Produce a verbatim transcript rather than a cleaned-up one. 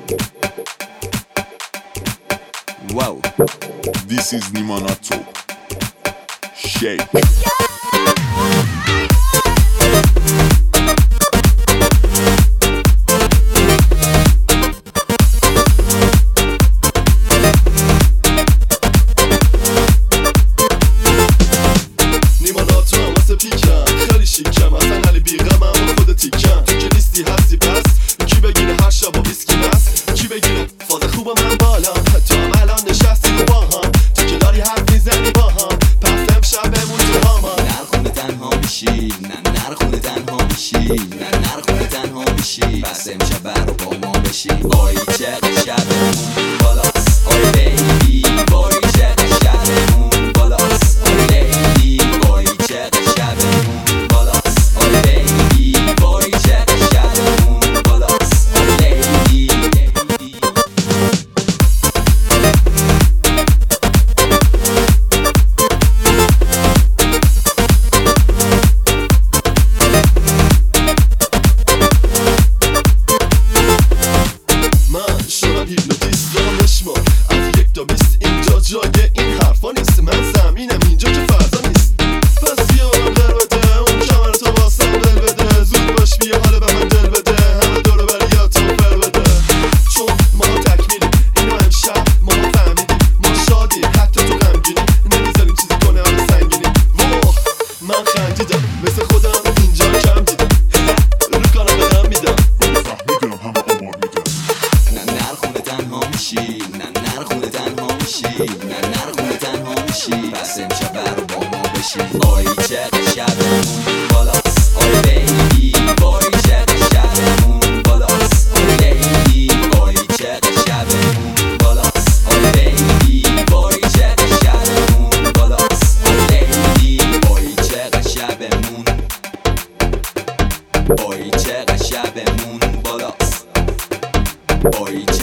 Wow, this is Nimanato. Shake. نیماناتو واسه پیکم خیلی شیکم اصلا علی بیغمم با خود تیکم تو که نیستی هستی پس کی بگیره هر شب با ویسکی مست کی بگیره فاز خوب من بالا تو هم الان نشستی رو با هم تو که داری حرف میزنی با هم پس امشب بمون تو هامان نرخونه تنها میشی نه نرخونه تنها میشی نه نرخونه تنها میشی پس امشب برو با ما بشی آی چقدر شبمون بالاست آی بیبی بای چقدر شبمون بالاست آی لیدی بای چقدر شبمون بالاست آی بیبی بای چقدر شبمون بالاست آی لیدی من شدم هیپنوتیست دارم نشمار از یک تا بیست اینجا جای این حرفا نیست من زمینم اینجا که فردا نیست پس بیا من در بده اون کمر تو واسم دل بده زود باش بیا حالا به من دل بده همه دورو بریا تو پر بده چون ما تکمیلیم اینو امشب ما فهمیدیم ما شادیم حتی تو غمگینی نمیذاریم چیزی کنه حال سنگینی واه من خندیدم مثل خودم اینجا کم دیدم رو کارم بدم میدم میدونم همه آمار میدم. نه نرخونه تنها میشی نه نرخونه تنها میشی نه نرخونه تنها میشی پس امشب برو با ما بشی آی چقدر شبمون بالاست آی بیبی بای چقدر شبمون بالاست آی لیدی بای چقدر شبمون بالاست آی بیبی بای چقدر شبمون بالاست آی لیدی بای چقدر شبمون بای چقدر شبمون بالاست بای